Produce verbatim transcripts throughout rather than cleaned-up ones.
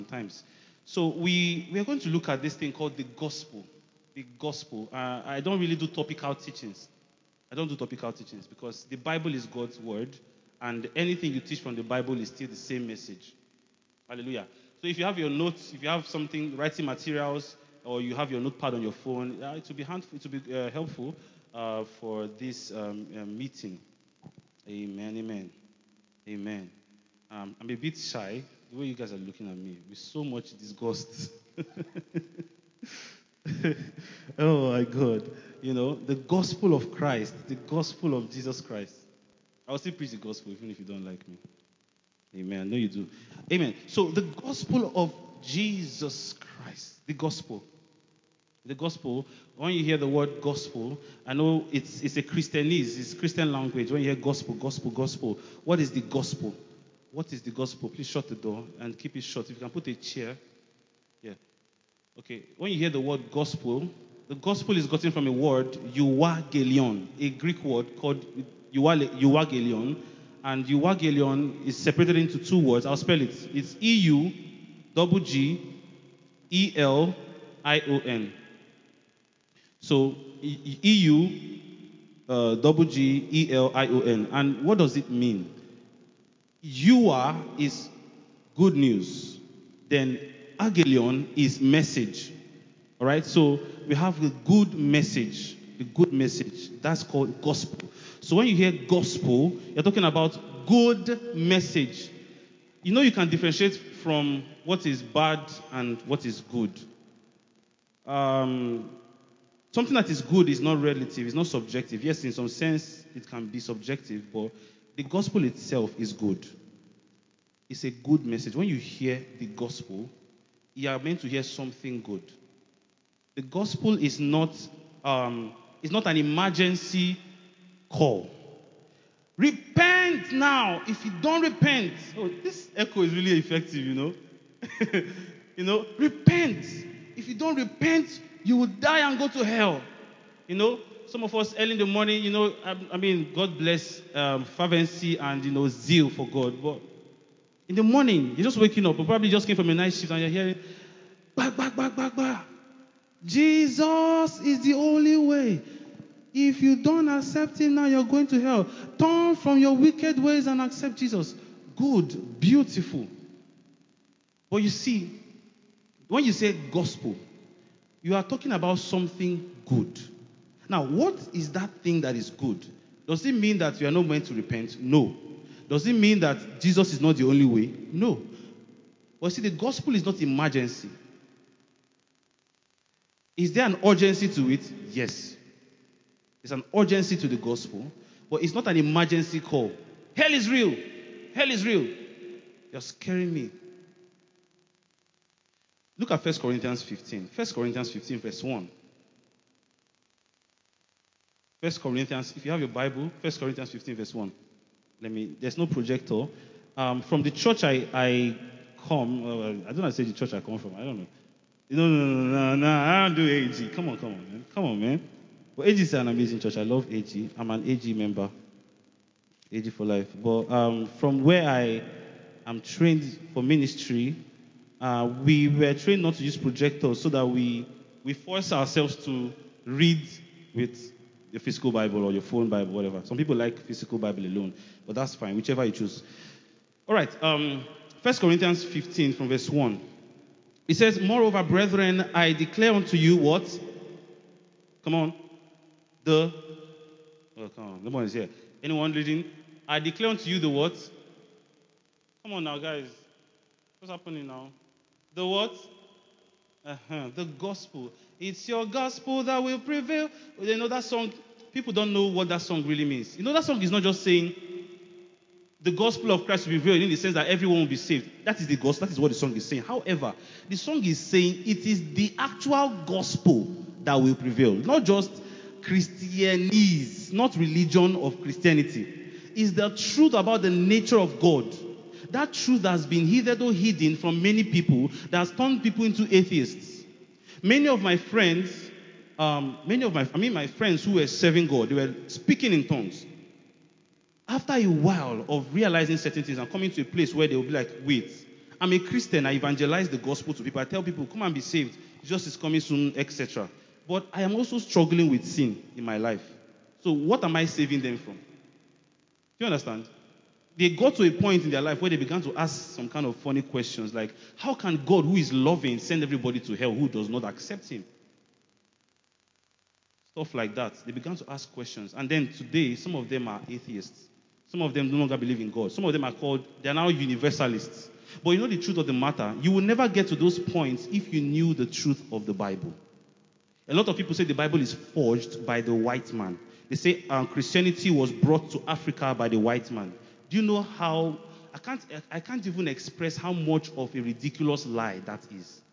sometimes. So we we are going to look at this thing called the gospel. The gospel. Uh, I don't really do topical teachings. I don't do topical teachings because the Bible is God's word, and anything you teach from the Bible is still the same message. Hallelujah. So if you have your notes, if you have something, writing materials, or you have your notepad on your phone, uh, it will be handful, it will be uh, helpful uh, for this um, uh, meeting. Amen. Amen. Amen. Um, I'm a bit shy the way you guys are looking at me with so much disgust. Oh my God. You know, the gospel of Christ, the gospel of Jesus Christ. I'll still preach the gospel even if you don't like me. Amen. I know you do. Amen. So the gospel of Jesus Christ, the gospel. The gospel, when you hear the word gospel, I know it's it's a Christianese, it's Christian language. When you hear gospel, gospel, gospel, what is the gospel? What is the gospel? Please shut the door and keep it shut. If you can put a chair. Yeah. Okay. When you hear the word gospel, the gospel is gotten from a word, euangelion, a Greek word called euangelion. And euangelion is separated into two words. I'll spell it. It's E U double G E L I O N. So E U uh, double G E L I O N. And what does it mean? Eua is good news. Then agelion is message. All right. So we have the good message. The good message. That's called gospel. So when you hear gospel, you're talking about good message. You know you can differentiate from what is bad and what is good. Um, something that is good is not relative, it's not subjective. Yes, in some sense it can be subjective, but the gospel itself is good. It's a good message. When you hear the gospel, you are meant to hear something good. The gospel is not um, is not an emergency call. Repent now. If you don't repent, oh, this echo is really effective, you know. You know, repent. If you don't repent, you will die and go to hell. You know, some of us early in the morning, you know, I, I mean, God bless um, fervency and, you know, zeal for God. But in the morning, you're just waking up, or probably just came from a night shift and you're hearing, back, back, back, back, back. Jesus is the only way. If you don't accept him now, you're going to hell. Turn from your wicked ways and accept Jesus. Good, beautiful. But you see, when you say gospel, you are talking about something good. Now, what is that thing that is good? Does it mean that you are not meant to repent? No. Does it mean that Jesus is not the only way? No. But see, the gospel is not emergency. Is there an urgency to it? Yes. There's an urgency to the gospel, but it's not an emergency call. Hell is real. Hell is real. You're scaring me. Look at First Corinthians fifteen. First Corinthians fifteen, verse one. First Corinthians, if you have your Bible, First Corinthians fifteen, verse one. Let me, there's no projector. Um, from the church I, I come, uh, I don't know how to say the church I come from, I don't know. No, no, no, no, no, I don't do A G. Come on, come on, man. Come on, man. But A G is an amazing church. I love A G. I'm an A G member. A G for life. But um, from where I am trained for ministry, uh, we were trained not to use projectors so that we we force ourselves to read with the physical Bible or your phone Bible, whatever. Some people like physical Bible alone, but that's fine, whichever you choose. All right. Um, First Corinthians fifteen from verse one. It says, moreover, brethren, I declare unto you what? Come on. The, oh, come on. No one is here. Anyone reading? I declare unto you the what? Come on now, guys. What's happening now? The what? Uh-huh. The gospel. It's your gospel that will prevail. You know that song? People don't know what that song really means. You know that song is not just saying the gospel of Christ will prevail in the sense that everyone will be saved. That is the gospel. That is what the song is saying. However, the song is saying it is the actual gospel that will prevail. Not just Christianese, not religion of Christianity. It's the truth about the nature of God. That truth has been hitherto hidden from many people that has turned people into atheists. Many of my friends, um, many of my, I mean my friends who were serving God, they were speaking in tongues. After a while of realizing certain things and coming to a place where they will be like, wait, I'm a Christian. I evangelize the gospel to people. I tell people, come and be saved. Jesus is coming soon, et cetera. But I am also struggling with sin in my life. So what am I saving them from? Do you understand? They got to a point in their life where they began to ask some kind of funny questions like, how can God, who is loving, send everybody to hell who does not accept him? Stuff like that. They began to ask questions. And then today, some of them are atheists. Some of them no longer believe in God. Some of them are called, they are now universalists. But you know the truth of the matter? You will never get to those points if you knew the truth of the Bible. A lot of people say the Bible is forged by the white man. They say um, Christianity was brought to Africa by the white man. Do you know how, I can't, I can't even express how much of a ridiculous lie that is.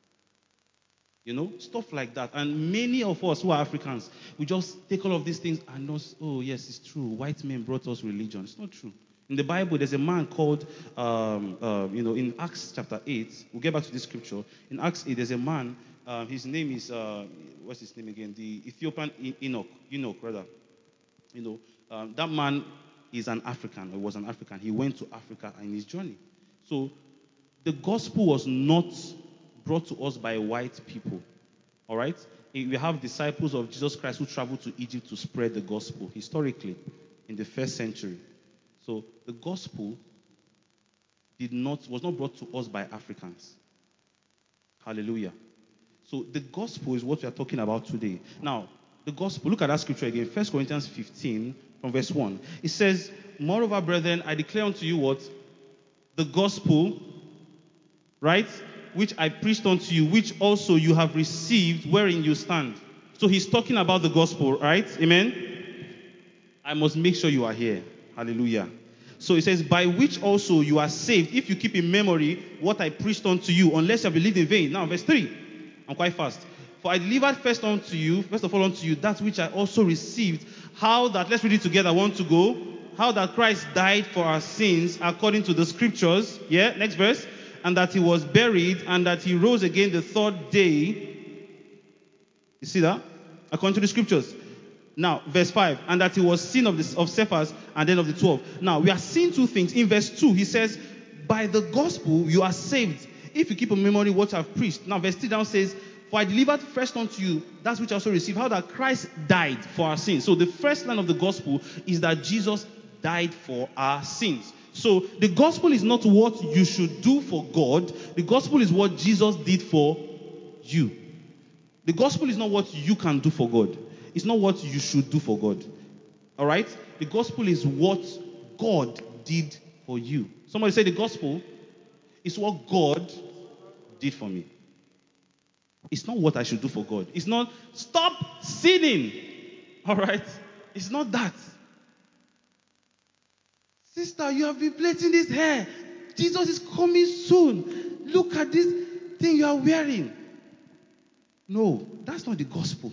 You know, stuff like that. And many of us who are Africans, we just take all of these things and know, oh, yes, it's true. White men brought us religion. It's not true. In the Bible, there's a man called, um, uh, you know, in Acts chapter eight, we'll get back to this scripture. In Acts eight, there's a man, uh, his name is, uh, what's his name again? The Ethiopian Enoch, Enoch, rather. You know, um, that man is an African, or was an African. He went to Africa in his journey. So, the gospel was not brought to us by white people. All right? We have disciples of Jesus Christ who traveled to Egypt to spread the gospel historically in the first century. So the gospel did not was not brought to us by Africans. Hallelujah. So the gospel is what we are talking about today. Now, the gospel, look at that scripture again, First Corinthians fifteen from verse one. It says, moreover, brethren, I declare unto you what? The gospel, right? Which I preached unto you, which also you have received, wherein you stand. So he's talking about the gospel, right? Amen? I must make sure you are here. Hallelujah. So it says, by which also you are saved, if you keep in memory what I preached unto you, unless you have believed in vain. Now, verse three. I'm quite fast. For I delivered first unto you, first of all unto you, that which I also received, how that, let's read it together, I want to go, how that Christ died for our sins according to the scriptures. Yeah, next verse. And that he was buried, and that he rose again the third day. You see that? According to the scriptures. Now, verse five. And that he was seen of, the, of Cephas, and then of the twelve. Now, we are seeing two things. In verse two, he says, by the gospel you are saved, if you keep in memory what I've preached. Now, verse three down says, for I delivered first unto you that which I also received, how that Christ died for our sins. So the first line of the gospel is that Jesus died for our sins. So the gospel is not what you should do for God. The gospel is what Jesus did for you. The gospel is not what you can do for God. It's not what you should do for God. All right? The gospel is what God did for you. Somebody say the gospel is what God did for me. It's not what I should do for God. It's not stop sinning. All right? It's not that. Sister, you have been plaiting this hair. Jesus is coming soon. Look at this thing you are wearing. No, that's not the gospel.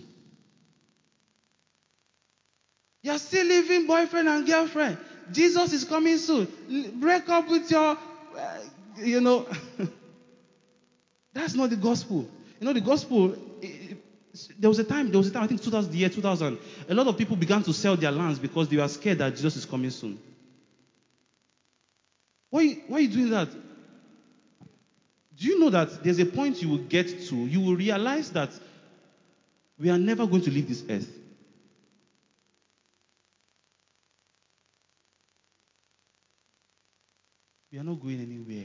You are still living boyfriend and girlfriend. Jesus is coming soon. Break up with your, uh, you know. That's not the gospel. You know, the gospel, it, it, there was a time, there was a time, I think two thousand, the year two thousand, a lot of people began to sell their lands because they were scared that Jesus is coming soon. Why, why are you doing that? Do you know that there's a point you will get to, you will realize that we are never going to leave this earth. We are not going anywhere.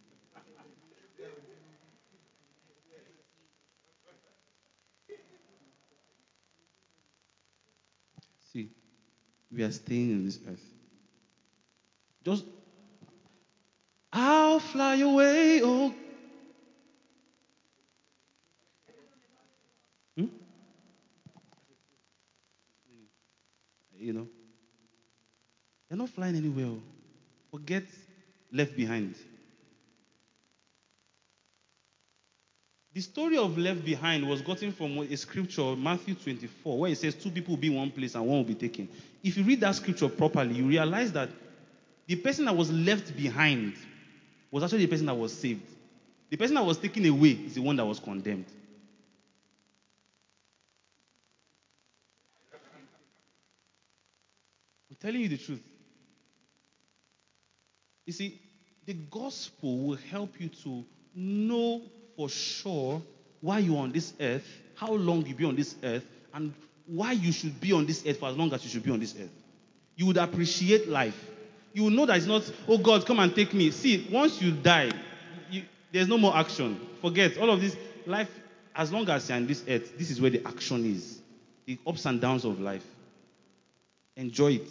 See, we are staying in this earth. Just, I'll fly away, oh. Hmm? You know, you're not flying anywhere. Forget left behind. The story of left behind was gotten from a scripture, Matthew twenty-four, where it says two people will be in one place and one will be taken. If you read that scripture properly, you realize that the person that was left behind was actually the person that was saved. The person that was taken away is the one that was condemned. I'm telling you the truth. You see, The gospel will help you to know for sure why you're on this earth, how long you'll be on this earth, and why you should be on this earth for as long as you should be on this earth. You would appreciate life. You will know that it's not, oh God, come and take me. See, once you die, you, there's no more action. Forget all of this. Life, as long as you're on this earth, this is where the action is. The ups and downs of life. Enjoy it.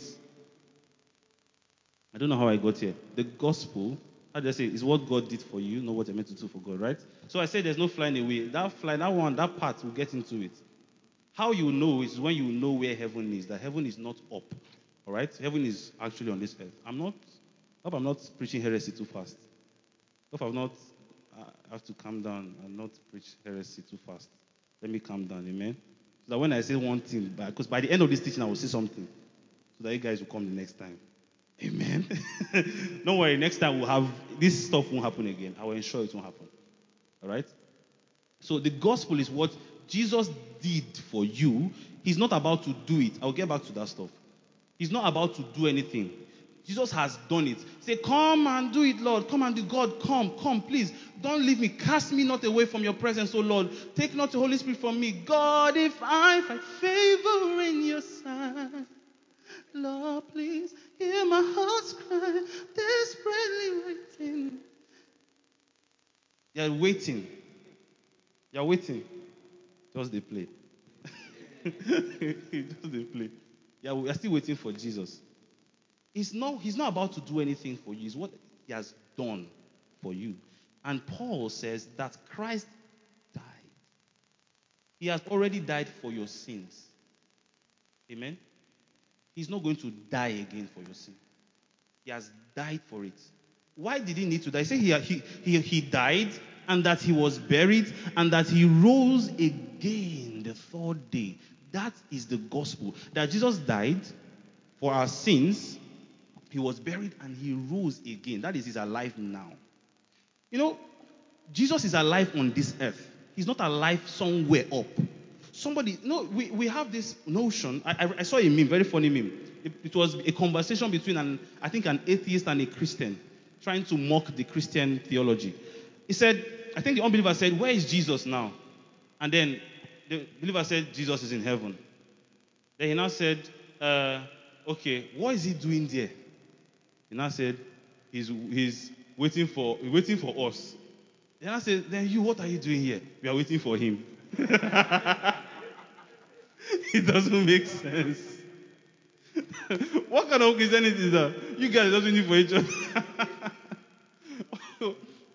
I don't know how I got here. The gospel, how do I say it, is what God did for you, not what you're meant to do for God, right? So I said there's no flying away. That fly, that one, that part, we'll get into it. How you know is when you know where heaven is, that heaven is not up. All right? Heaven is actually on this earth. I'm not, I hope I'm not preaching heresy too fast. I hope I'm not, I have to calm down and not preach heresy too fast. Let me calm down, amen? So that when I say one thing, because by the end of this teaching, I will say something. So that you guys will come the next time. Amen. Don't worry, next time we'll have, this stuff won't happen again. I will ensure it won't happen. All right? So the gospel is what Jesus did for you. He's not about to do it. I'll get back to that stuff. He's not about to do anything. Jesus has done it. Say, come and do it, Lord. Come and do God. Come, come, please. Don't leave me. Cast me not away from your presence, O Lord. Take not the Holy Spirit from me. God, if I find favor in your sight, Lord, please hear my heart's cry, desperately waiting. You're waiting. You're waiting. Just they play. Just they play. Yeah, we are still waiting for Jesus. He's not, he's not about to do anything for you. It's what he has done for you. And Paul says that Christ died. He has already died for your sins. Amen? He's not going to die again for your sin. He has died for it. Why did he need to die? He said he, he, he, he died and that he was buried and that he rose again the third day. That is the gospel. That Jesus died for our sins. He was buried and he rose again. That is, he's alive now. You know, Jesus is alive on this earth. He's not alive somewhere up. Somebody, no, we, we have this notion. I, I, I saw a meme, very funny meme. It, it was a conversation between, an, I think, an atheist and a Christian, trying to mock the Christian theology. He said, I think the unbeliever said, where is Jesus now? And then the believer said, Jesus is in heaven. Then he now said, uh, okay, what is he doing there? He now said, he's, he's waiting for waiting for us. Then I said, then you, what are you doing here? We are waiting for him. It doesn't make sense. What kind of Christianity is that? You guys are just waiting for each other.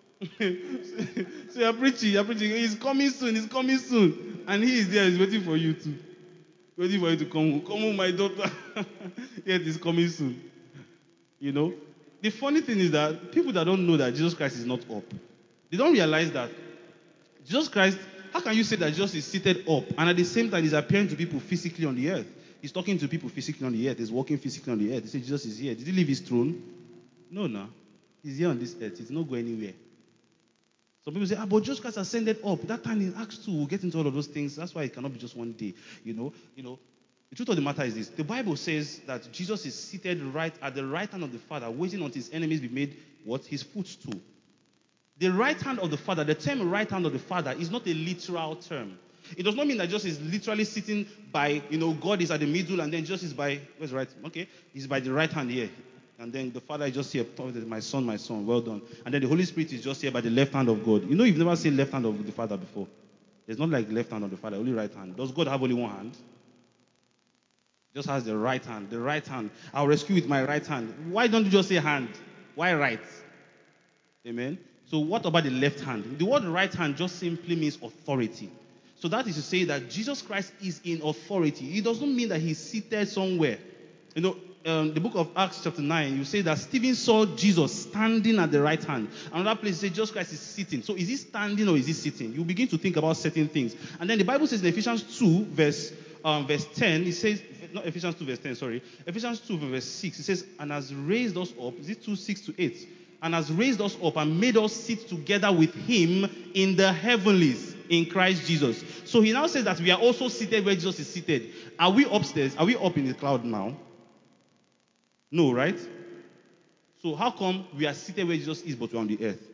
So you're preaching, you're preaching. He's coming soon, he's coming soon. And he is there, he's waiting for you too. Waiting for you to come home. Come home, my daughter. Yet he's coming soon. You know? The funny thing is that people that don't know that Jesus Christ is not up, they don't realize that Jesus Christ, how can you say that Jesus is seated up and at the same time he's appearing to people physically on the earth? He's talking to people physically on the earth. He's walking physically on the earth. They say Jesus is here. Did he leave his throne? No, no. He's here on this earth. He's not going anywhere. Some people say, ah, but Jesus Christ ascended up. That time in Acts two, we'll get into all of those things. That's why it cannot be just one day. You know, you know. The truth of the matter is this. The Bible says that Jesus is seated right at the right hand of the Father, waiting until his enemies be made what? His footstool. The right hand of the Father, the term right hand of the Father is not a literal term. It does not mean that Jesus is literally sitting by, you know, God is at the middle and then Jesus is by, where's right? Okay, he's by the right hand here. And then the Father is just here, my son, my son, well done. And then the Holy Spirit is just here by the left hand of God. You know, you've never seen left hand of the Father before. There's not like left hand of the Father, only right hand. Does God have only one hand? Just has the right hand. The right hand. I'll rescue with my right hand. Why don't you just say hand? Why right? Amen. So what about the left hand? The word right hand just simply means authority. So that is to say that Jesus Christ is in authority. It doesn't mean that he's seated somewhere. You know, um, the book of Acts chapter nine, you say that Stephen saw Jesus standing at the right hand. Another place says Jesus Christ is sitting. So is he standing or is he sitting? You begin to think about certain things. And then the Bible says in Ephesians two, verse, um, verse ten, it says, not Ephesians two, verse ten, sorry. Ephesians two, verse six, it says, and has raised us up. Is it two, six to eight? And has raised us up and made us sit together with him in the heavenlies in Christ Jesus. So he now says that we are also seated where Jesus is seated. Are we upstairs? Are we up in the cloud now? No, right? So how come we are seated where Jesus is, but we're on the earth?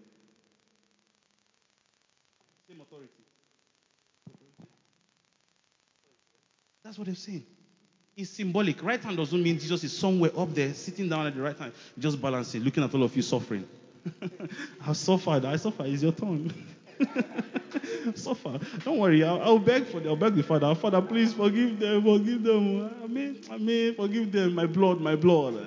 Same authority. That's what they're saying. It's symbolic. Right hand doesn't mean Jesus is somewhere up there, sitting down at the right hand, just balancing, looking at all of you suffering. I've suffered. I suffer. It's your turn. Suffer. Don't worry. I'll, I'll beg for. I'll beg the Father. Father, please forgive them. Forgive them. I mean, I mean, forgive them. My blood. My blood.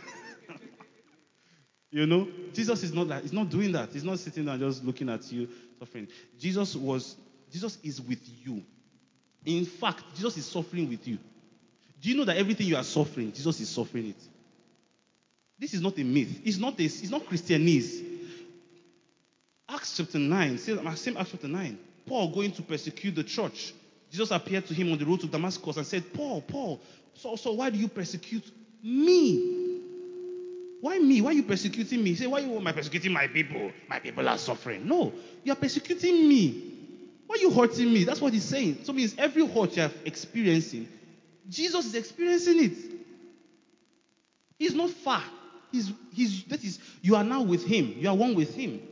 You know, Jesus is not like. He's not doing that. He's not sitting there just looking at you suffering. Jesus was. Jesus is with you. In fact, Jesus is suffering with you. Do you know that everything you are suffering, Jesus is suffering it? This is not a myth. It's not a, it's not Christianese. Acts chapter nine, same Acts chapter nine. Paul going to persecute the church. Jesus appeared to him on the road to Damascus and said, Paul, Paul, so, so why do you persecute me? Why me? Why are you persecuting me? He said, why you am I persecuting my people? My people are suffering. No, you are persecuting me. Why are you hurting me? That's what he's saying. So it means every hurt you are experiencing, Jesus is experiencing it. He's not far. He's, he's, that is, you are now with him. You are one with him.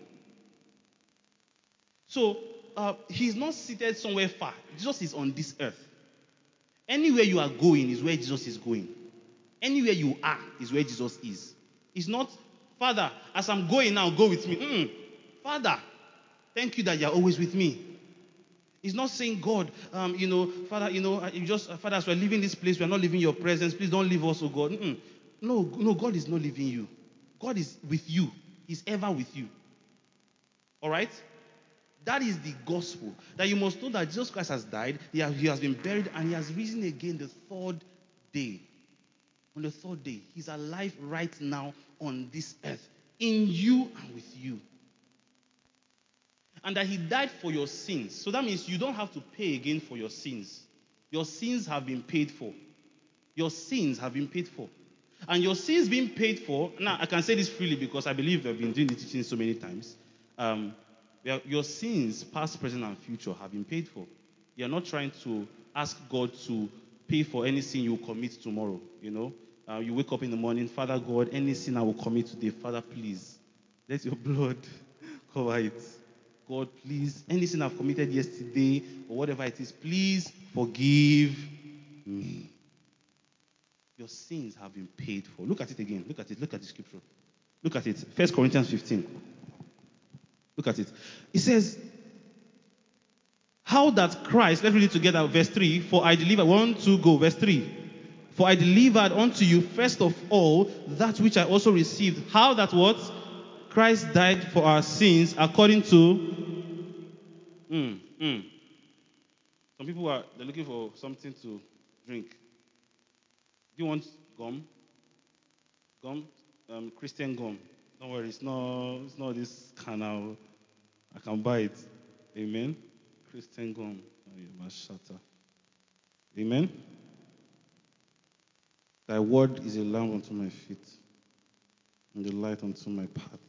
So, uh, he's not seated somewhere far. Jesus is on this earth. Anywhere you are going is where Jesus is going. Anywhere you are is where Jesus is. It's not, Father, as I'm going now, go with me. Mm-mm. Father, thank you that you're always with me. He's not saying, God, um, you know, Father, you know, you just, uh, Father, as we're leaving this place, we're not leaving your presence. Please don't leave us, oh God. Mm-mm. No, no, God is not leaving you. God is with you. He's ever with you. All right? That is the gospel. That you must know that Jesus Christ has died, he has, he has been buried, and he has risen again the third day. On the third day, he's alive right now on this earth, in you and with you. And that he died for your sins. So that means you don't have to pay again for your sins. Your sins have been paid for. Your sins have been paid for. And your sins being paid for, now I can say this freely because I believe I've been doing the teaching so many times. Um, your sins, past, present, and future, have been paid for. You're not trying to ask God to pay for any sin you will commit tomorrow. You know, uh, you wake up in the morning, Father God, any sin I will commit today, Father, please, let your blood cover it. God, please, any sin I've committed yesterday or whatever it is, please forgive me. Your sins have been paid for. Look at it again. Look at it. Look at the scripture. Look at it. First Corinthians fifteen. Look at it. It says, how that Christ, let's read it together, verse three, for I delivered, one, two, go, verse three. For I delivered unto you first of all that which I also received. How that what? Christ died for our sins according to... Mm, mm. Some people are they're looking for something to drink. Do you want gum? Gum? Um, Christian gum. Don't worry, it's not, it's not this canal. I can buy it. Amen? Christian gum. Amen? Thy word is a lamp unto my feet and a light unto my path.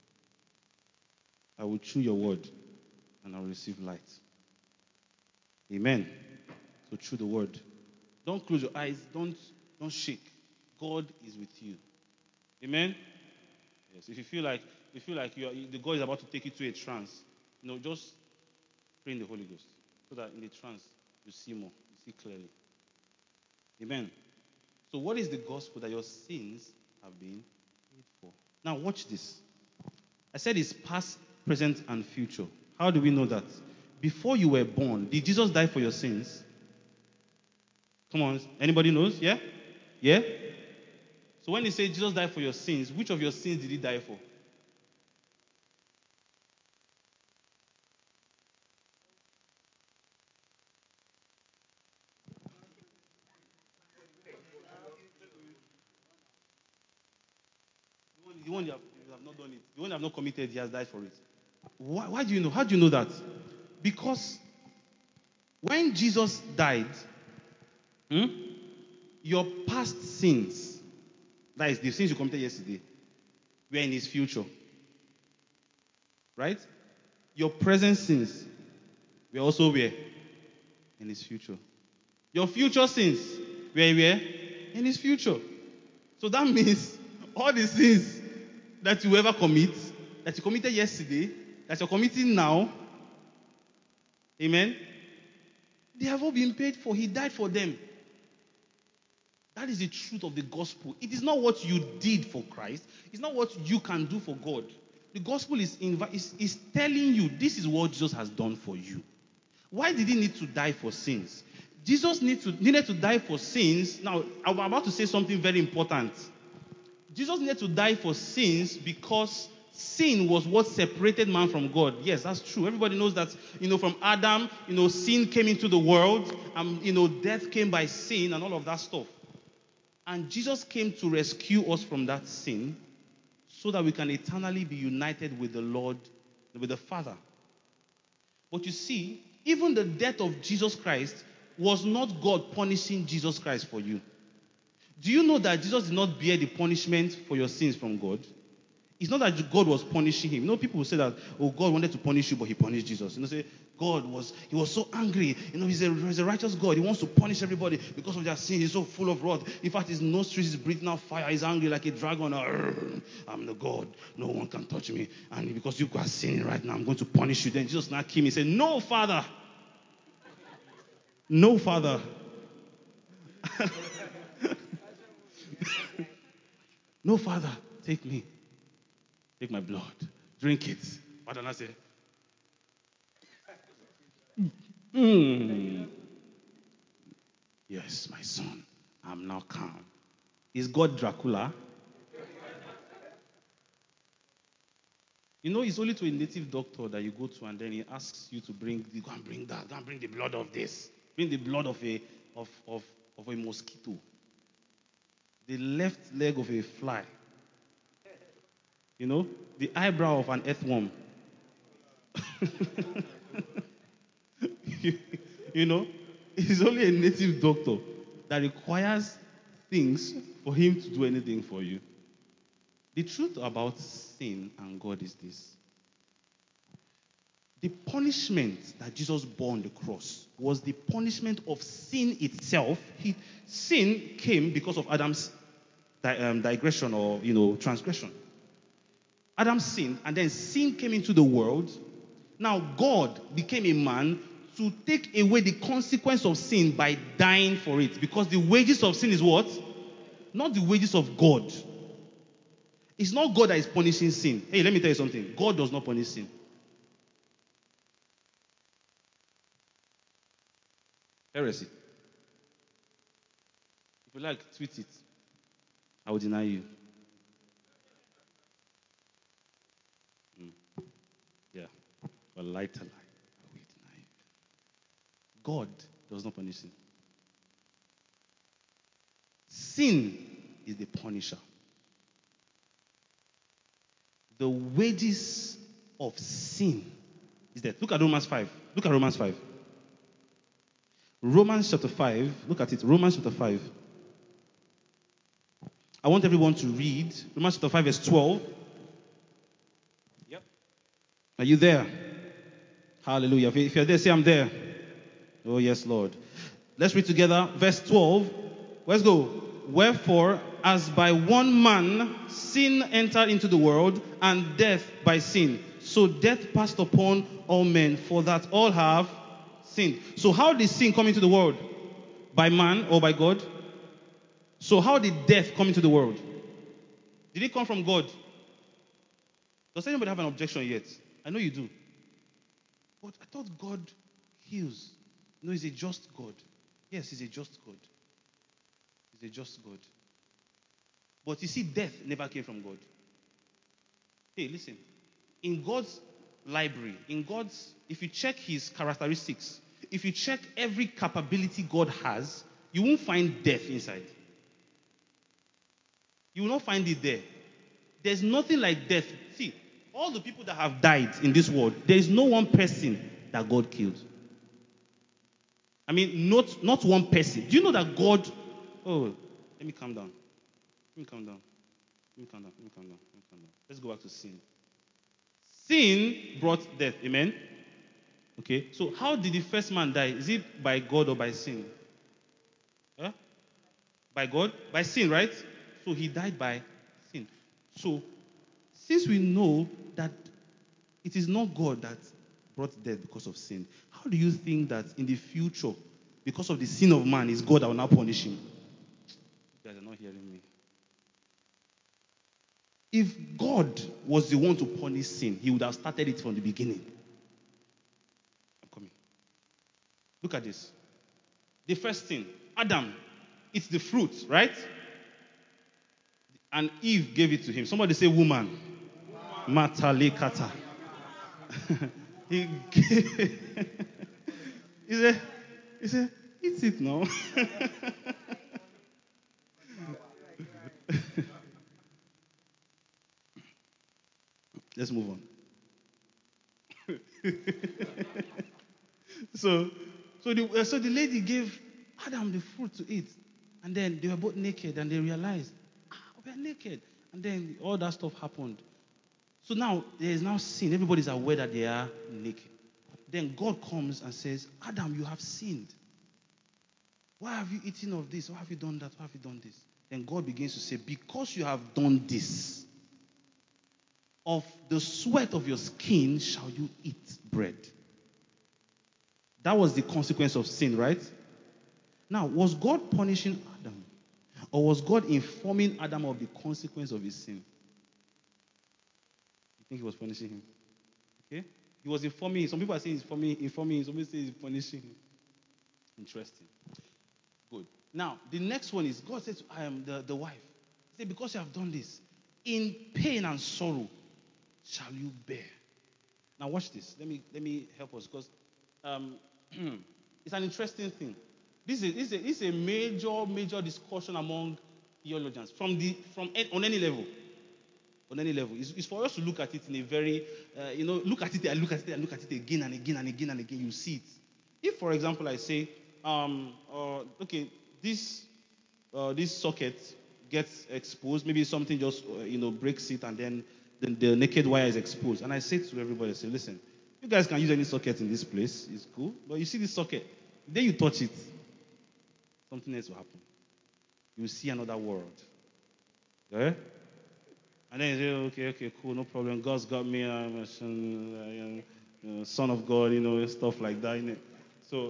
I will chew your word and I will receive light. Amen? So chew the word. Don't close your eyes. Don't, don't shake. God is with you. Amen? Yes. If you feel like you feel like you are, the God is about to take you to a trance, you know, just pray in the Holy Ghost, so that in the trance you see more, you see clearly. Amen. So, what is the gospel? That your sins have been paid for. Now, watch this. I said it's past, present, and future. How do we know that? Before you were born, did Jesus die for your sins? Come on, anybody knows? Yeah? Yeah? So when he said Jesus died for your sins, which of your sins did he die for? The one you have, you have not done it. The one you have not committed, he has died for it. Why, why do you know? How do you know that? Because when Jesus died, hmm, your past sins, that is the sins you committed yesterday, were in his future. Right? Your present sins were also where? In his future. Your future sins were where? In his future. So that means all the sins that you ever commit, that you committed yesterday, that you're committing now. Amen. They have all been paid for. He died for them. That is the truth of the gospel. It is not what you did for Christ. It's not what you can do for God. The gospel is, inv- is, is telling you this is what Jesus has done for you. Why did he need to die for sins? Jesus need to, needed to die for sins. Now, I'm about to say something very important. Jesus needed to die for sins because sin was what separated man from God. Yes, that's true. Everybody knows that, you know, from Adam, you know, sin came into the world, and, you know, death came by sin and all of that stuff. And Jesus came to rescue us from that sin so that we can eternally be united with the Lord, with the Father. But you see, even the death of Jesus Christ was not God punishing Jesus Christ for you. Do you know that Jesus did not bear the punishment for your sins from God? It's not that God was punishing him. You know, people will say that, oh, God wanted to punish you, but he punished Jesus. You know, say, God was, he was so angry. You know, he's a, he's a righteous God. He wants to punish everybody because of their sin. He's so full of wrath. In fact, his nostrils is breathing out fire. He's angry like a dragon. I'm the God. No one can touch me. And because you are sinning right now, I'm going to punish you. Then Jesus now came and said, no, Father. No, Father. No, Father. Take me. Take my blood. Drink it. What did I say? Mm. Yes, my son. I'm now calm. Is God Dracula? You know, it's only to a native doctor that you go to and then he asks you to bring, go and bring that, go and bring the blood of this. Bring the blood of a, of, of, of a mosquito. The left leg of a fly. You know, the eyebrow of an earthworm. you, you know, it's only a native doctor that requires things for him to do anything for you. The truth about sin and God is this. The punishment that Jesus bore on the cross was the punishment of sin itself. He, sin came because of Adam's di- um, digression or, you know, transgression. Adam sinned, and then sin came into the world. Now God became a man to take away the consequence of sin by dying for it. Because the wages of sin is what? Not the wages of God. It's not God that is punishing sin. Hey, let me tell you something. God does not punish sin. Heresy. If you like, tweet it. I will deny you. Mm. Yeah. A lighter lie. I will deny you. God does not punish sin. Sin is the punisher. The wages of sin is death. Look at Romans five. Look at Romans five. Romans chapter five. Look at it. Romans chapter five. I want everyone to read Romans chapter five, verse twelve. Yep. Are you there? Hallelujah. If you're there, say I'm there. Oh, yes, Lord. Let's read together. Verse twelve. Let's go. Wherefore, as by one man sin entered into the world, and death by sin, so death passed upon all men, for that all have sinned. So how did sin come into the world? By man or by God? So how did death come into the world? Did it come from God? Does anybody have an objection yet? I know you do. But I thought God heals. No, he's a just God. Yes, he's a just God. He's a just God. But you see, death never came from God. Hey, listen. In God's library, in God's, if you check his characteristics, if you check every capability God has, you won't find death inside. You will not find it there. There's nothing like death. See, all the people that have died in this world, there is no one person that God killed. I mean, not, not one person. Do you know that God... Oh, let me calm down. Let me calm down. Let me calm down. Let me calm down. Let me calm down. Let's go back to sin. Sin brought death. Amen? Okay. So how did the first man die? Is it by God or by sin? Huh? By God? By sin, right? So he died by sin. So since we know that it is not God that brought death because of sin, how do you think that in the future, because of the sin of man, is God that will now punish him? You guys are not hearing me. If God was the one to punish sin, he would have started it from the beginning. I'm coming. Look at this. The first thing, Adam eats the fruit, right? And Eve gave it to him. Somebody say woman. Matalikata. he gave he said, he said, eat it now. Let's move on. so, so the, so the lady gave Adam the fruit to eat. And then they were both naked and they realized, ah, we are naked. And then all that stuff happened. So now there is now sin. Everybody's aware that they are naked. Then God comes and says, Adam, you have sinned. Why have you eaten of this? Why have you done that? Why have you done this? Then God begins to say, because you have done this, of the sweat of your skin shall you eat bread. That was the consequence of sin, right? Now, was God punishing Adam? Or was God informing Adam of the consequence of his sin? You think he was punishing him? Okay? He was informing him. Some people are saying he's informing, informing him. Some people say he's punishing him. Interesting. Good. Now, the next one is, God said to I am the, the wife. He said, because you have done this, in pain and sorrow shall you bear. Now watch this. Let me let me help us, because um, it's an interesting thing. This is, this, is a, this is a major, major discussion among theologians from the from on any level. On any level. It's, it's for us to look at it in a very, uh, you know, look at it and look at it and look at it again and again and again and again. You see it. If, for example, I say, um, uh, okay, this uh, this socket gets exposed, maybe something just uh, you know breaks it, and then the, the naked wire is exposed. And I say to everybody, I say, listen, you guys can use any socket in this place. It's cool. But you see this socket, then you touch it, something else will happen. You see another world. Yeah? And then you say, okay, okay, cool, no problem. God's got me. I'm a son, uh, son of God, you know, stuff like that. You know? So,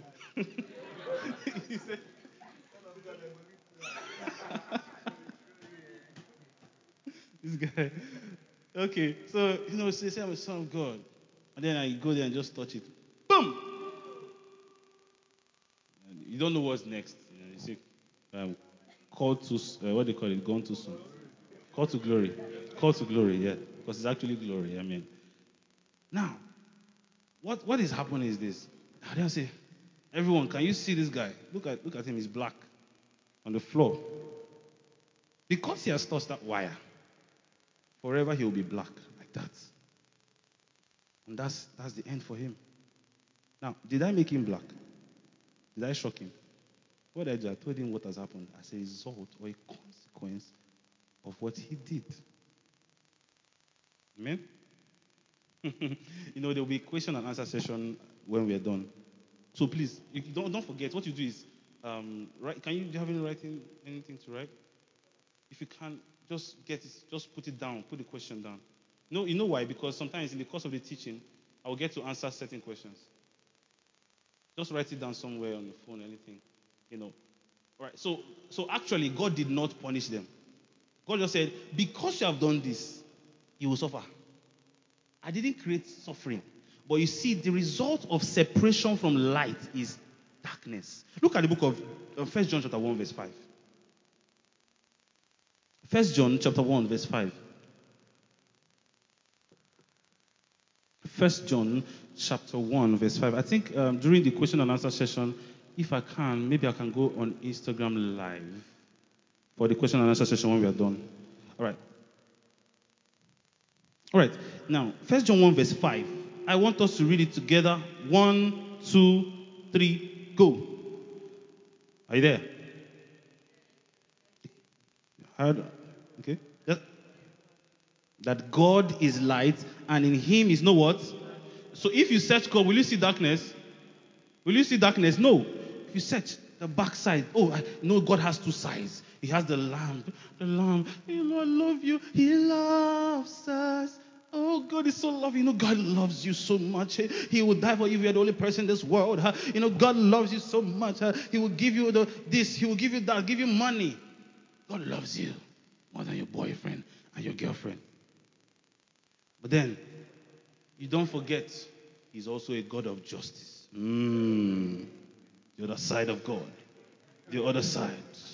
he said, this guy. Okay, so, you know, say, say I'm a son of God. And then I go there and just touch it. Boom! And you don't know what's next. You know, you see, um, call to, uh, what do you call it? Gone too soon. Call to glory. Call to glory, yeah. Because it's actually glory, I mean. Now, what, what is happening is this. I don't say, everyone, can you see this guy? Look at look at him, he's black on the floor. Because he has touched that wire, forever he will be black like that. And that's that's the end for him. Now, did I make him black? Did I shock him? What did I do? I told him what has happened as a result or a consequence of what he did. Amen? You know, there will be a question and answer session when we are done. So please, you don't, don't forget, what you do is, um, write, can you, do you have any writing, anything to write? If you can, just get it, just put it down, put the question down. No, you know why? Because sometimes in the course of the teaching, I will get to answer certain questions. Just write it down somewhere on your phone, anything, you know. All right, so, so actually, God did not punish them. God just said, because you have done this, you will suffer. I didn't create suffering. But you see, the result of separation from light is darkness. Look at the book of uh, First John chapter one, verse five. First John chapter one, verse five. First John chapter one, verse five. I think um, during the question and answer session, if I can, maybe I can go on Instagram live for the question and answer session when we are done. All right. All right. Now, First John one, verse five. I want us to read it together. One, two, three, go. Are you there? Heard? Okay. That, that God is light, and in Him is no what? So if you search God, will you see darkness? Will you see darkness? No. If you search, the backside. Oh, I know God has two sides. He has the lamb. The lamb. You know, I love you. He loves us. Oh, God is so loving. You know, God loves you so much. He will die for you if you're the only person in this world. You know, God loves you so much. He will give you the, this. He will give you that. Give you money. God loves you more than your boyfriend and your girlfriend. But then, you don't forget, He's also a God of justice. Mm. The other side of God. The other side.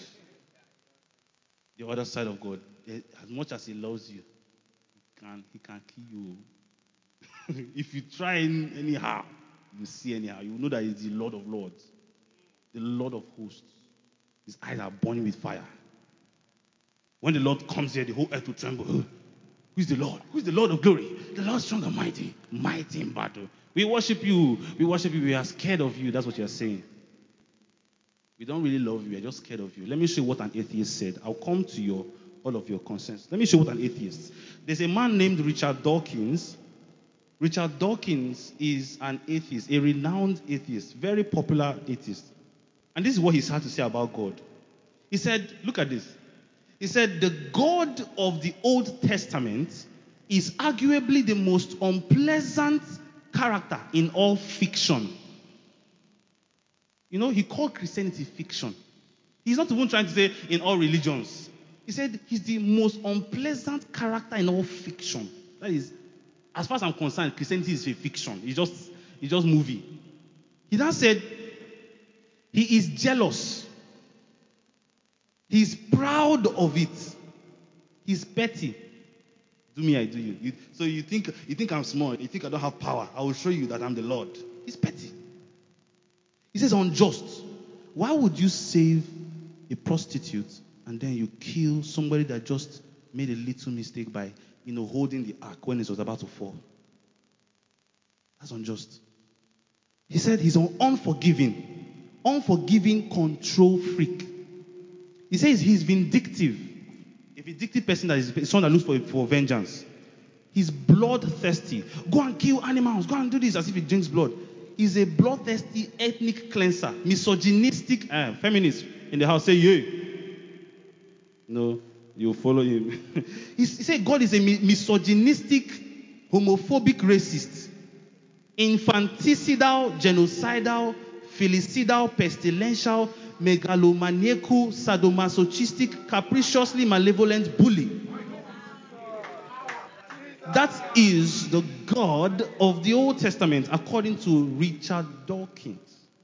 The other side of God. As much as He loves you, He can, he can kill you. If you try anyhow, you see anyhow. You know that He's the Lord of Lords. The Lord of hosts. His eyes are burning with fire. When the Lord comes here, the whole earth will tremble. Who is the Lord? Who is the Lord of glory? The Lord strong and mighty. Mighty in battle. We worship you. We worship you. We are scared of you. That's what you're saying. We don't really love you. We are just scared of you. Let me show you what an atheist said. I'll come to your all of your concerns. Let me show you what an atheist. There's a man named Richard Dawkins. Richard Dawkins is an atheist, a renowned atheist, very popular atheist. And this is what he's had to say about God. He said, look at this. He said, the God of the Old Testament is arguably the most unpleasant character in all fiction. You know, he called Christianity fiction. He's not even trying to say in all religions. He said he's the most unpleasant character in all fiction. That is, as far as I'm concerned, Christianity is a fiction. It's just, it's just movie. He then said he is jealous. He's proud of it. He's petty. Do me, I do you. you. So you think you think I'm small. You think I don't have power. I will show you that I'm the Lord. He's petty. He says unjust. Why would you save a prostitute and then you kill somebody that just made a little mistake by, you know, holding the ark when it was about to fall? That's unjust. He said he's an unforgiving, unforgiving control freak. He says he's vindictive. A vindictive person that is someone that looks for, for vengeance. He's bloodthirsty. Go and kill animals. Go and do this as if he drinks blood. He's a bloodthirsty ethnic cleanser. Misogynistic uh, feminist in the house. Say, yeah. No, you follow him. he, he said God is a mi- misogynistic, homophobic racist. Infanticidal, genocidal, filicidal, pestilential, megalomaniacal, sadomasochistic, capriciously malevolent bully. That is the God of the Old Testament, according to Richard Dawkins.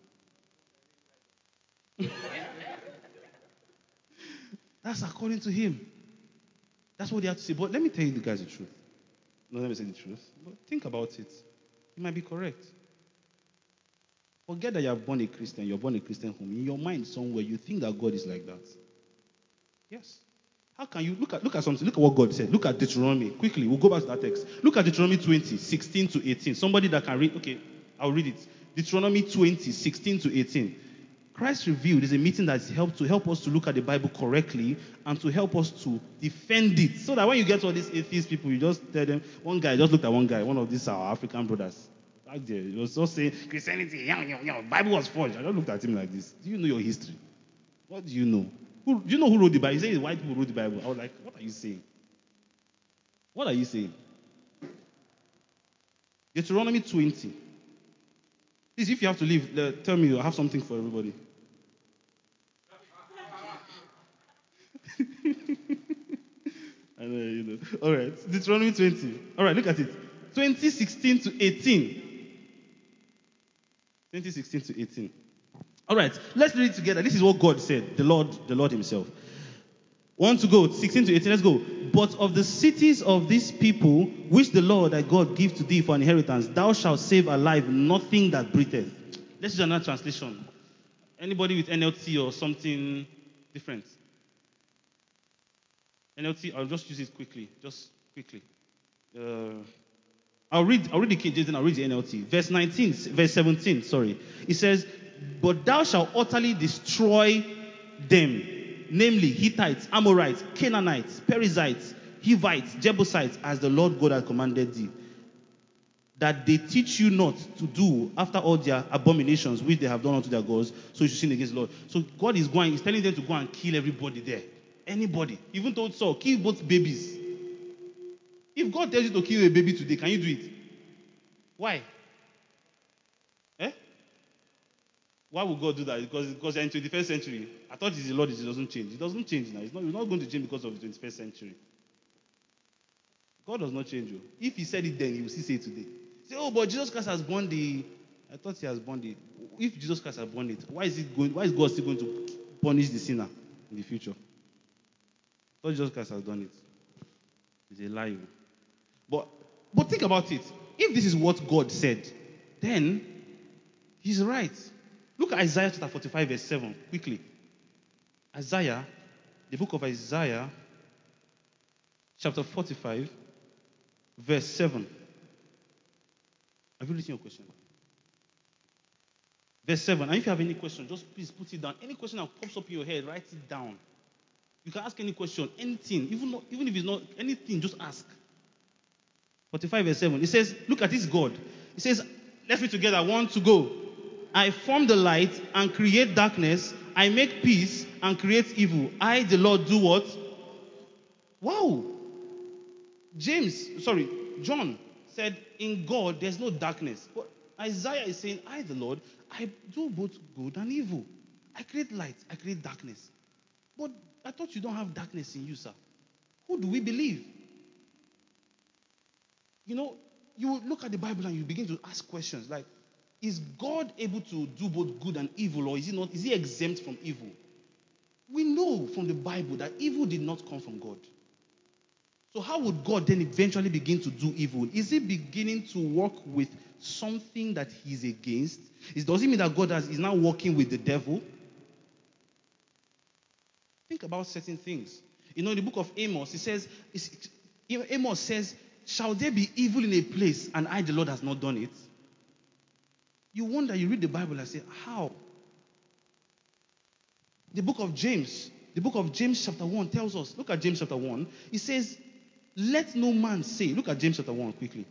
That's according to him. That's what they have to say. But let me tell you the guys the truth. No, let me say the truth. But think about it. You might be correct. Forget that you are born a Christian. You're born a Christian home. In your mind somewhere, you think that God is like that. Yes. How can you look at look at something? Look at what God said. Look at Deuteronomy. Quickly, we'll go back to that text. Look at Deuteronomy twenty, sixteen to eighteen. Somebody that can read. Okay, I'll read it. Deuteronomy twenty, sixteen to eighteen. Christ Revealed is a meeting that's helped to help us to look at the Bible correctly and to help us to defend it. So that when you get to all these atheist people, you just tell them, one guy, just looked at one guy, one of these our African brothers. Back there, he was just saying, Christianity, yeah, yeah, yeah, Bible was forged. I just looked at him like this. Do you know your history? What do you know? Who, do you know who wrote the Bible? He said white people wrote the Bible. I was like, what are you saying? What are you saying? Deuteronomy twenty. Please, if you have to leave, uh, tell me. I have something for everybody. I know, you know. All right, Deuteronomy twenty. All right, look at it. twenty sixteen to eighteen. twenty sixteen to eighteen. All right, let's read it together. This is what God said, the Lord, the Lord Himself. Want to go? sixteen to eighteen. Let's go. But of the cities of these people, which the Lord thy God give to thee for an inheritance, thou shalt save alive nothing that breatheth. Let's use another translation. Anybody with N L T or something different? N L T. I'll just use it quickly. Just quickly. Uh, I'll read. I'll read the King James and I'll read the N L T. Verse nineteen. Verse seventeen. Sorry. It says, "But thou shalt utterly destroy them." Namely, Hittites, Amorites, Canaanites, Perizzites, Hivites, Jebusites, as the Lord God hath commanded thee. that they teach you not to do after all their abominations which they have done unto their gods, so you should sin against the Lord. So God is going, He's telling them to go and kill everybody there. Anybody. Even told Saul, kill both babies. If God tells you to kill a baby today, can you do it? Why? Eh? Why would God do that? Because, because you're in the twenty-first century. I thought it's the Lord, it doesn't change. It doesn't change now. It's not, it's not going to change because of the twenty-first century. God does not change you. If He said it then, He will still say it today. Say, oh, but Jesus Christ has born the... I thought He has born the... If Jesus Christ has born it, why is it going? Why is God still going to punish the sinner in the future? I thought Jesus Christ has done it. It's a lie. But, but think about it. If this is what God said, then He's right. Look at Isaiah chapter forty-five, verse seven, quickly. Isaiah, the book of Isaiah, chapter forty-five, verse seven. Have you written your question? Verse seven. And if you have any question, just please put it down. Any question that pops up in your head, write it down. You can ask any question, anything, even, not, even if it's not anything, just ask. forty-five, verse seven. It says, look at this God. It says, let's read together. One to go. I form the light and create darkness. I make peace and create evil. I, the Lord, do what? Wow. James, sorry, John said, in God, there's no darkness. But Isaiah is saying, I, the Lord, I do both good and evil. I create light, I create darkness. But I thought you don't have darkness in you, sir. Who do we believe? You know, you look at the Bible and you begin to ask questions like, is God able to do both good and evil, or is he not? Is he exempt from evil? We know from the Bible that evil did not come from God. So how would God then eventually begin to do evil? Is he beginning to work with something that he's against? It doesn't mean that God has, is now working with the devil. Think about certain things. You know, in the book of Amos, it says, Amos says, shall there be evil in a place and I, the Lord, has not done it? You wonder, you read the Bible and say, how? The book of James, the book of James chapter one tells us, look at James chapter one, it says, let no man say, look at James chapter one quickly.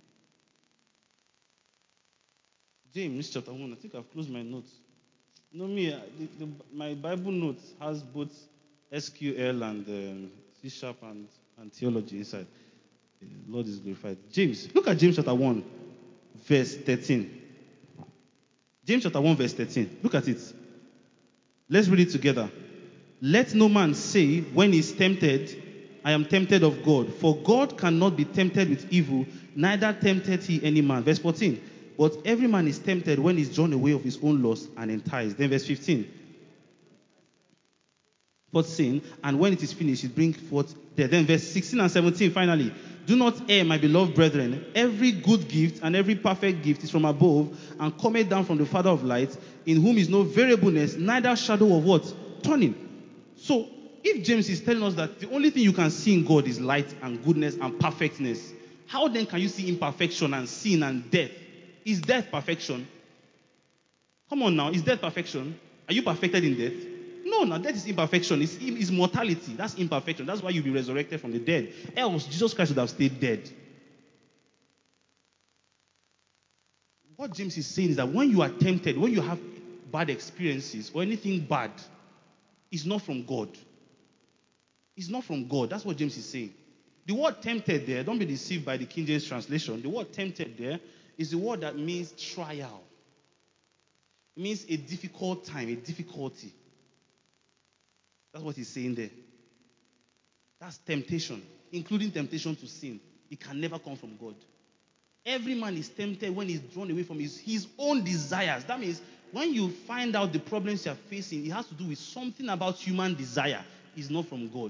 James chapter one, I think I've closed my notes. You know me, the, the, my Bible notes has both S Q L and um, C sharp and, and theology inside. The Lord is glorified. James, look at James chapter one, verse thirteen. James chapter one, verse thirteen. Look at it. Let's read it together. Let no man say when he is tempted, I am tempted of God. For God cannot be tempted with evil, neither tempted he any man. Verse fourteen. But every man is tempted when he is drawn away of his own lust and enticed. Then verse fifteen. But sin, and when it is finished, it brings forth death. Then verse sixteen and seventeen, finally. Do not err, my beloved brethren. Every good gift and every perfect gift is from above and cometh down from the Father of lights, in whom is no variableness, neither shadow of what? Turning. So, if James is telling us that the only thing you can see in God is light and goodness and perfectness, how then can you see imperfection and sin and death? Is death perfection? Come on now, is death perfection? Are you perfected in death? No, now death is imperfection. It's, it's mortality. That's imperfection. That's why you'll be resurrected from the dead. Else, Jesus Christ would have stayed dead. What James is saying is that when you are tempted, when you have bad experiences or anything bad, it's not from God. It's not from God. That's what James is saying. The word tempted there, don't be deceived by the King James translation. The word tempted there is the word that means trial. It means a difficult time, a difficulty. That's what he's saying there. That's temptation, including temptation to sin. It can never come from God. Every man is tempted when he's drawn away from his, his own desires. That means when you find out the problems you're facing, it has to do with something about human desire. It's not from God.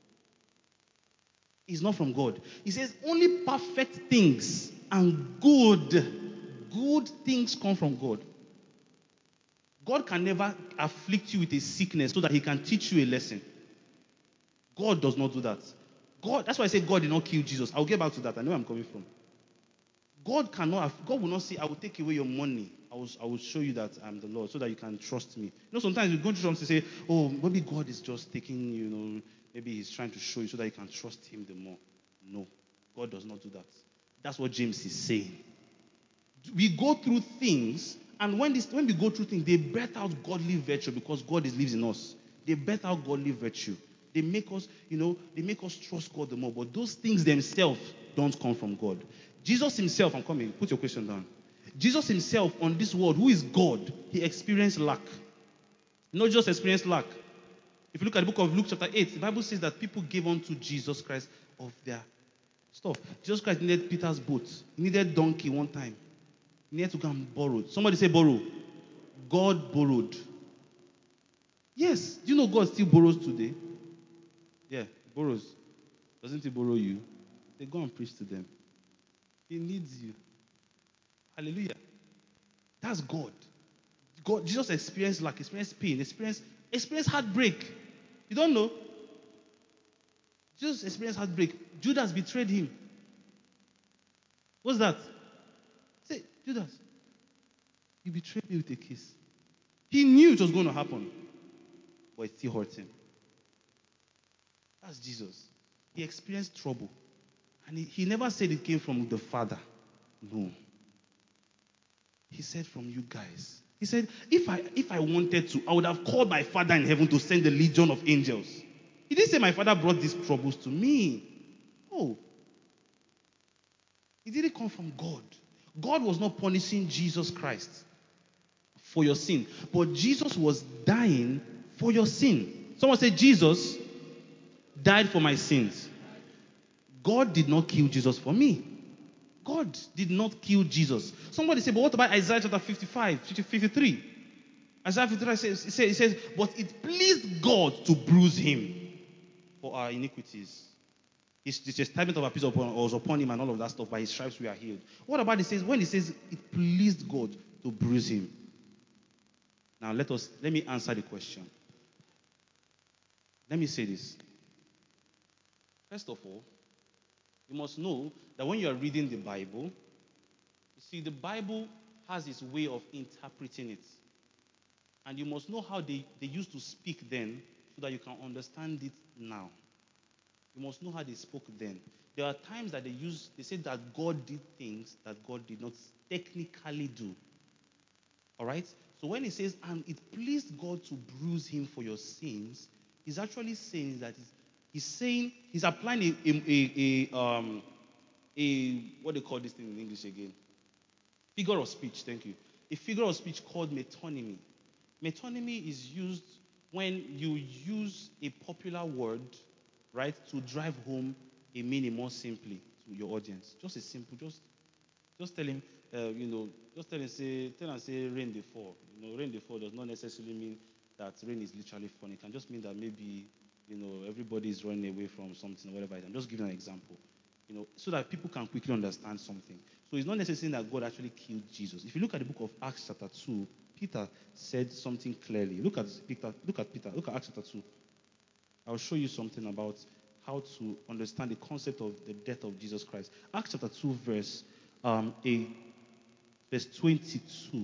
It's not from God. He says only perfect things and good, good things come from God. God can never afflict you with a sickness so that he can teach you a lesson. God does not do that. God, that's why I say God did not kill Jesus. I'll get back to that. I know where I'm coming from. God cannot, God will not say, I will take away your money. I will, I will show you that I'm the Lord so that you can trust me. You know, sometimes you go through something and say, oh, maybe God is just taking, you know, maybe he's trying to show you so that you can trust him the more. No, God does not do that. That's what James is saying. We go through things, and when this when we go through things, they birth out godly virtue because God is lives in us. They birth out godly virtue. They make us, you know, they make us trust God the more. But those things themselves don't come from God. Jesus himself, I'm coming, put your question down. Jesus himself on this world, who is God, he experienced lack. Not just experienced lack. If you look at the book of Luke chapter eight, the Bible says that people gave unto Jesus Christ of their stuff. Jesus Christ needed Peter's boat. He needed donkey one time. He needed to go and borrow. Somebody say borrow. God borrowed. Yes. Do you know God still borrows today? Yeah, borrows. Doesn't he borrow you? They go and preach to them. He needs you. Hallelujah. That's God. God, Jesus experienced lack, experienced pain, experienced, experienced heartbreak. You don't know? Jesus experienced heartbreak. Judas betrayed him. What's that? Say, Judas, you betrayed me with a kiss. He knew it was going to happen, but it still hurt him. That's Jesus. He experienced trouble. And he, he never said it came from the Father. No. He said from you guys. He said, if I if I wanted to, I would have called my Father in heaven to send a legion of angels. He didn't say my Father brought these troubles to me. Oh. It didn't come from God. God was not punishing Jesus Christ for your sin. But Jesus was dying for your sin. Someone say, Jesus died for my sins. God did not kill Jesus for me. God did not kill Jesus. Somebody say, but what about Isaiah chapter fifty-five, fifty-three? Isaiah fifty-three says, it says, it says, but it pleased God to bruise him for our iniquities. His chastisement of our peace was upon him and all of that stuff. By his stripes we are healed. What about it says, when it says it pleased God to bruise him? Now let us, let me answer the question. Let me say this. First of all, you must know that when you are reading the Bible, you see, the Bible has its way of interpreting it. And you must know how they, they used to speak then so that you can understand it now. You must know how they spoke then. There are times that they use, they say that God did things that God did not technically do. All right? So when he says, and it pleased God to bruise him for your sins, he's actually saying that he's, he's saying, he's applying a, a, a, a, um, a, what do they call this thing in English again? Figure of speech, thank you. A figure of speech called metonymy. Metonymy is used when you use a popular word, right, to drive home a meaning more simply to your audience. Just a simple, just just tell him, uh, you know, just tell him, say, tell him, say, rain dey fall. You know, rain dey fall does not necessarily mean that rain is literally falling. It can just mean that maybe, you know, everybody is running away from something or whatever. I'm just giving an example, you know, so that people can quickly understand something. So it's not necessarily that God actually killed Jesus. If you look at the book of Acts chapter two, Peter said something clearly. Look at Peter, look at Peter, look at Acts chapter two. I'll show you something about how to understand the concept of the death of Jesus Christ. Acts chapter two, verse um, a, verse twenty-two.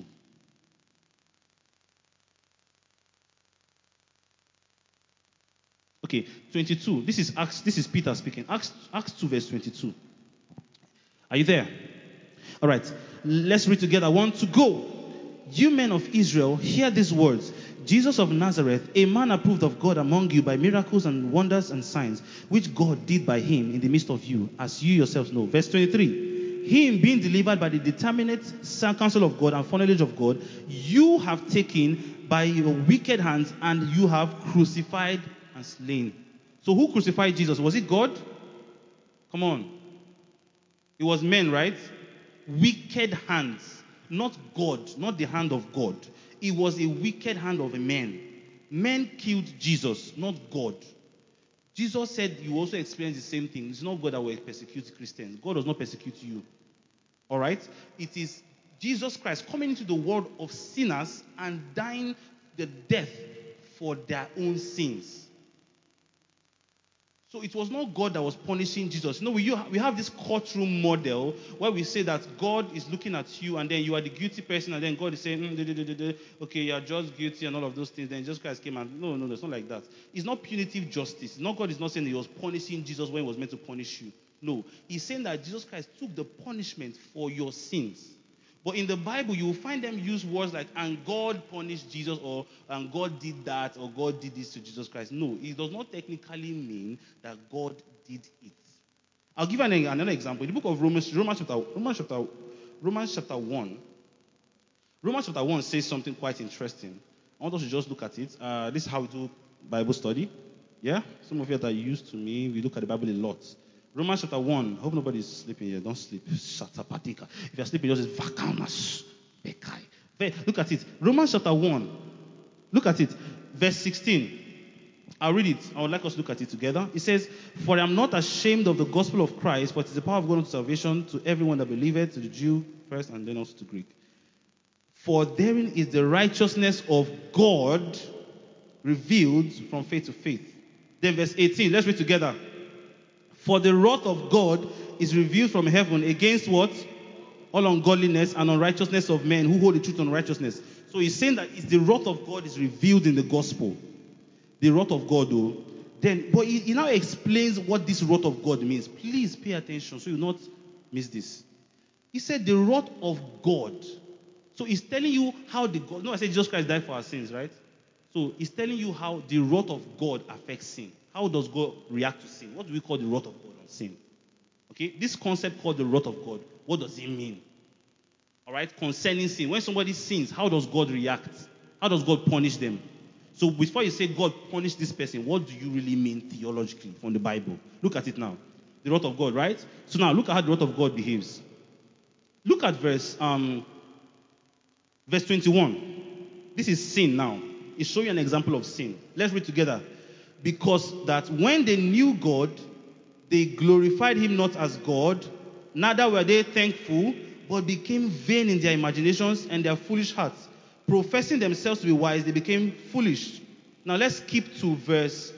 Okay, twenty-two. This is Acts. This is Peter speaking. Acts, Acts two, verse twenty-two. Are you there? All right. Let's read together. One to go. You men of Israel, hear these words. Jesus of Nazareth, a man approved of God among you by miracles and wonders and signs, which God did by him in the midst of you, as you yourselves know. Verse twenty-three. Him being delivered by the determinate counsel of God and foreknowledge of God, you have taken by your wicked hands, and you have crucified and slain. So who crucified Jesus? Was it God? Come on. It was men, right? Wicked hands. Not God, not the hand of God. It was a wicked hand of a man. Men killed Jesus, not God. Jesus said you also experience the same thing. It's not God that will persecute Christians. God does not persecute you. All right? It is Jesus Christ coming into the world of sinners and dying the death for their own sins. So it was not God that was punishing Jesus. You know, we, we have this courtroom model where we say that God is looking at you and then you are the guilty person and then God is saying, mm, da, da, da, da, da. okay, you are just guilty and all of those things. Then Jesus Christ came and, no, no, no, it's not like that. It's not punitive justice. It's not God is not saying that he was punishing Jesus when he was meant to punish you. No, he's saying that Jesus Christ took the punishment for your sins. But in the Bible, you will find them use words like, and God punished Jesus, or and God did that, or God did this to Jesus Christ. No, it does not technically mean that God did it. I'll give an, another example. In the book of Romans, Romans chapter, Romans chapter, Romans chapter one, Romans chapter one says something quite interesting. I want us to just look at it. Uh, this is how we do Bible study. Yeah? Some of you that are used to me, we look at the Bible a lot. Romans chapter one. I hope nobody's sleeping here. Don't sleep. Shut up, Patika. If you're sleeping, just vakanas. Look at it. Romans chapter one. Look at it. Verse sixteen. I'll read it. I would like us to look at it together. It says, for I am not ashamed of the gospel of Christ, but it is the power of God unto salvation to everyone that believeth, to the Jew first, and then also to Greek. For therein is the righteousness of God revealed from faith to faith. Then verse eighteen, let's read together. For the wrath of God is revealed from heaven against what? All ungodliness and unrighteousness of men who hold the truth unrighteousness. So he's saying that it's the wrath of God is revealed in the gospel. The wrath of God, though. Then, but he, he now explains what this wrath of God means. Please pay attention so you not miss this. He said the wrath of God. So he's telling you how the God. No, I said Jesus Christ died for our sins, right? So he's telling you how the wrath of God affects sin. How does God react to sin? What do we call the wrath of God on sin? Okay, this concept called the wrath of God. What does it mean? All right, concerning sin. When somebody sins, how does God react? How does God punish them? So before you say God punished this person, what do you really mean theologically from the Bible? Look at it now. The wrath of God, right? So now look at how the wrath of God behaves. Look at verse um, verse twenty-one. This is sin now. It's showing you an example of sin. Let's read together. Because that when they knew God, they glorified him not as God, neither were they thankful, but became vain in their imaginations and their foolish hearts. Professing themselves to be wise, they became foolish. Now let's skip to verse.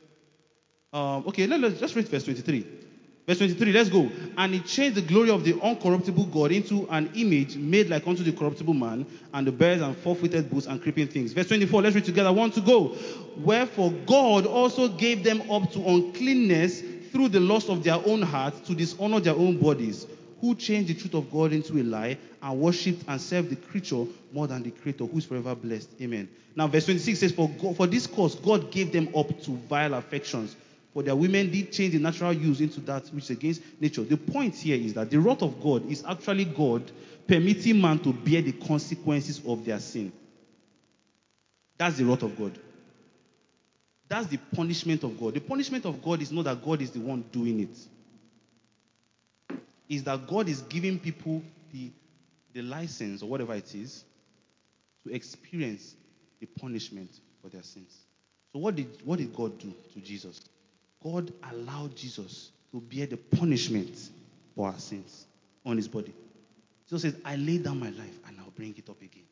Um, okay, let, let's just read verse twenty-three. Verse twenty-three, let's go. And he changed the glory of the uncorruptible God into an image made like unto the corruptible man, and the birds and four-footed beasts and creeping things. Verse twenty-four, let's read together. One to go. Wherefore God also gave them up to uncleanness through the lust of their own hearts, to dishonor their own bodies, who changed the truth of God into a lie, and worshipped and served the creature more than the Creator, who is forever blessed. Amen. Now verse twenty-six says, For, God, for this cause God gave them up to vile affections, for their women did change the natural use into that which is against nature. The point here is that the wrath of God is actually God permitting man to bear the consequences of their sin. That's the wrath of God. That's the punishment of God. The punishment of God is not that God is the one doing it. Is that God is giving people the, the license or whatever it is to experience the punishment for their sins. So what did, what did God do to Jesus? God allowed Jesus to bear the punishment for our sins on his body. Jesus says, I lay down my life and I'll bring it up again.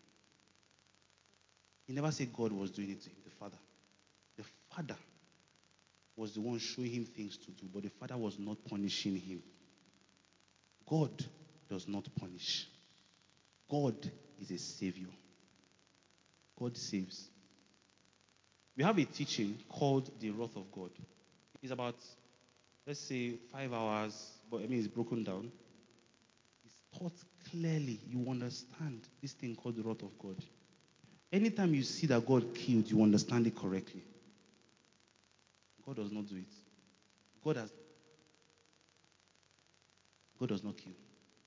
He never said God was doing it to him, the Father. The Father was the one showing him things to do, but the Father was not punishing him. God does not punish. God is a savior. God saves. We have a teaching called the wrath of God. It's about, let's say, five hours, but I mean it's broken down. It's taught clearly. You understand this thing called the wrath of God. Anytime you see that God killed, you understand it correctly. God does not do it. God has God does not kill.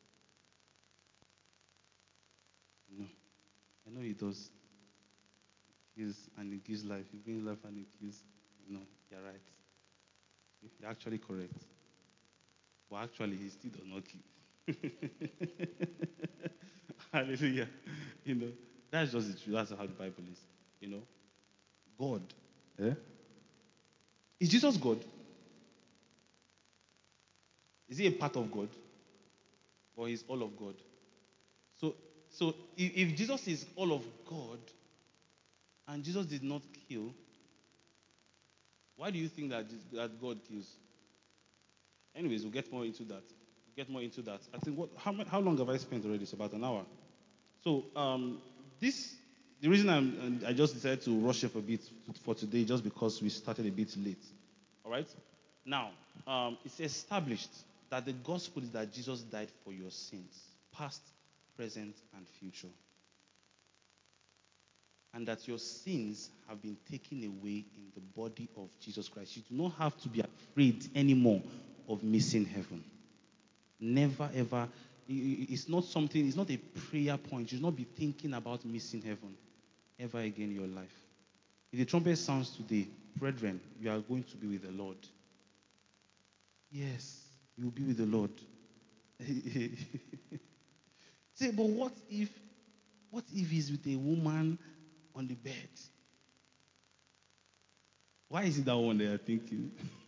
No. I know he does. He kills and he gives life. He brings life and he kills. No, you're right. You're actually correct. But actually, he still does not kill. Hallelujah. You know, that's just the truth. That's how the Bible is. You know, God. Eh? Is Jesus God? Is he a part of God? Or he's all of God? So, so if, if Jesus is all of God, and Jesus did not kill, why do you think that, that God kills? Anyways, we'll get more into that. We'll get more into that. I think, what, how, how long have I spent already? It's about an hour. So, um, this, the reason I'm, I just decided to rush up a bit for today, just because we started a bit late. All right? Now, um, it's established that the gospel is that Jesus died for your sins, past, present, and future. And that your sins have been taken away in the body of Jesus Christ. You do not have to be afraid anymore of missing heaven. Never ever. It's not something, it's not a prayer point. You should not be thinking about missing heaven ever again in your life. If the trumpet sounds today, brethren, you are going to be with the Lord. Yes, you will be with the Lord. Say, but what if, what if he's with a woman on the bed? Why is it that one they are thinking?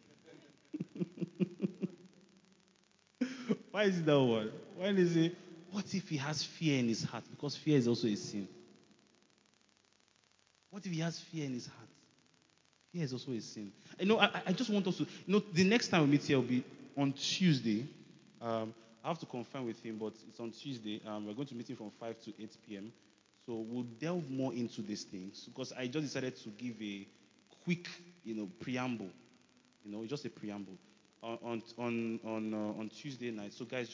Why is it that one? Why they say, what if he has fear in his heart? Because fear is also a sin. What if he has fear in his heart? Fear is also a sin. You know, I, I just want us to, you know, the next time we meet here will be on Tuesday. Um, I have to confirm with him, but it's on Tuesday. Um, we're going to meet him from five to eight p.m. So we'll delve more into these things because I just decided to give a quick, you know, preamble. You know, just a preamble on on on on, uh, on Tuesday night. So guys.